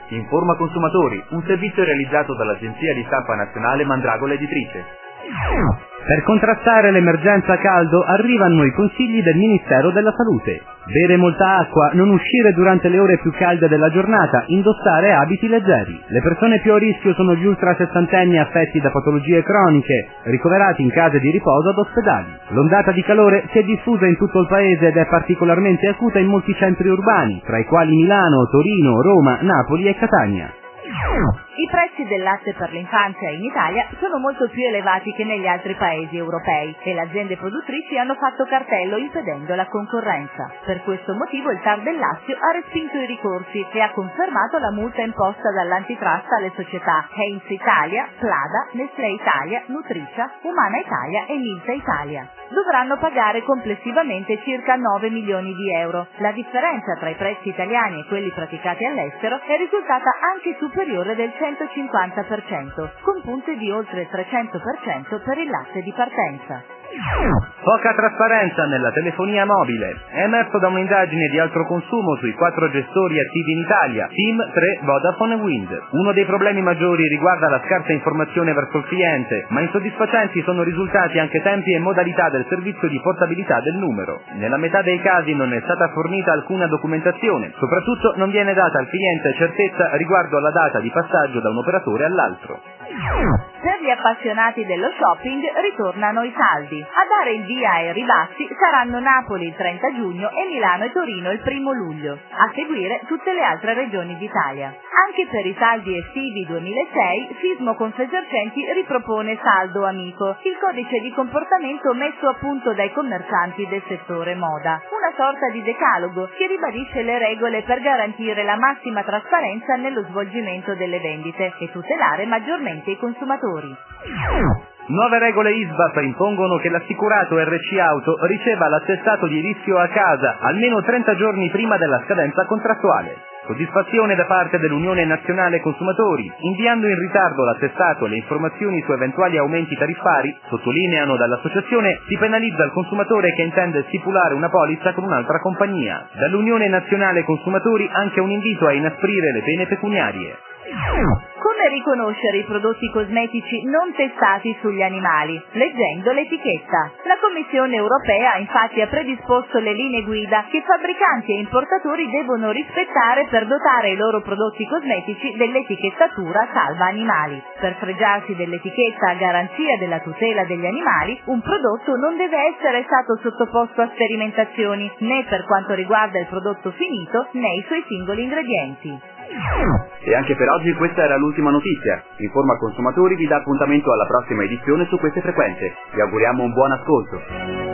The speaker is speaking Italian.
Informa Consumatori, un servizio realizzato dall'agenzia di stampa nazionale Mandragola Editrice. Per contrastare l'emergenza caldo arrivano i consigli del Ministero della Salute. Bere molta acqua, non uscire durante le ore più calde della giornata, indossare abiti leggeri. Le persone più a rischio sono gli ultrasessantenni affetti da patologie croniche, ricoverati in case di riposo ad ospedali. L'ondata di calore si è diffusa in tutto il paese ed è particolarmente acuta in molti centri urbani, tra i quali Milano, Torino, Roma, Napoli e Catania. I prezzi del latte per l'infanzia in Italia sono molto più elevati che negli altri paesi europei e le aziende produttrici hanno fatto cartello impedendo la concorrenza. Per questo motivo il TAR del Lazio ha respinto i ricorsi e ha confermato la multa imposta dall'antitrust alle società Heinz Italia, Plada, Nestlé Italia, Nutricia, Umana Italia e Milta Italia. Dovranno pagare complessivamente circa 9 milioni di euro. La differenza tra i prezzi italiani e quelli praticati all'estero è risultata anche superiore del 150%, con punte di oltre 300% per il latte di partenza. Poca trasparenza nella telefonia mobile. È emerso da un'indagine di altro consumo sui 4 gestori attivi in Italia, TIM, 3, Vodafone e Wind. Uno dei problemi maggiori riguarda la scarsa informazione verso il cliente, ma insoddisfacenti sono risultati anche tempi e modalità del servizio di portabilità del numero. Nella metà dei casi non è stata fornita alcuna documentazione, soprattutto non viene data al cliente certezza riguardo alla data di passaggio da un operatore all'altro. Per gli appassionati dello shopping ritornano i saldi. A dare il via ai ribassi saranno Napoli il 30 giugno e Milano e Torino il 1 luglio. A seguire tutte le altre regioni d'Italia. Anche per i saldi estivi 2006, Sismo Confesercenti ripropone Saldo Amico, il codice di comportamento messo a punto dai commercianti del settore moda. Una sorta di decalogo che ribadisce le regole per garantire la massima trasparenza nello svolgimento delle vendite e tutelare maggiormente i consumatori. Nuove regole ISVAP impongono che l'assicurato RC Auto riceva l'attestato di rischio a casa almeno 30 giorni prima della scadenza contrattuale. Soddisfazione da parte dell'Unione Nazionale Consumatori. Inviando in ritardo l'attestato e le informazioni su eventuali aumenti tariffari, sottolineano dall'associazione, si penalizza il consumatore che intende stipulare una polizza con un'altra compagnia. Dall'Unione Nazionale Consumatori anche un invito a inasprire le pene pecuniarie. Come riconoscere i prodotti cosmetici non testati sugli animali? Leggendo l'etichetta. La Commissione europea infatti ha predisposto le linee guida che fabbricanti e importatori devono rispettare per dotare i loro prodotti cosmetici dell'etichettatura salva animali. Per fregiarsi dell'etichetta a garanzia della tutela degli animali, un prodotto non deve essere stato sottoposto a sperimentazioni, né per quanto riguarda il prodotto finito, né i suoi singoli ingredienti. E anche per oggi questa era l'ultima notizia. Informa Consumatori vi dà appuntamento alla prossima edizione su queste frequenze. Vi auguriamo un buon ascolto.